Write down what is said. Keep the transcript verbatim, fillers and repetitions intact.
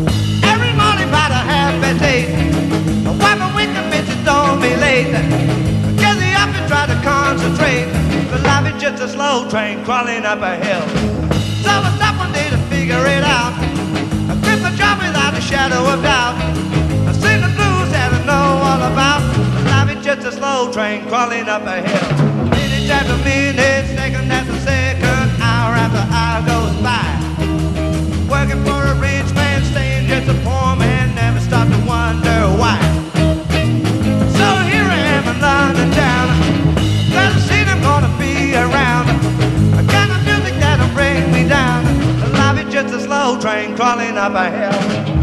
Every morning about a half past eight. Wipe my wicked bitches, don't be late. Get the up and try to concentrate. But life is just a slow train crawling up a hill. So I stopped one day to figure it out. I quit my job without a shadow of doubt. I sing the blues that I know all about. But life is just a slow train crawling up a hill. Minute after minute, second after second, hour after hour goes by. Working for a rich man, staying just a poor man, never stop to wonder why. So here I am in London town. Doesn't seem I'm gonna be around. I got the music that'll bring me down. Life is just a slow train crawling up a hill.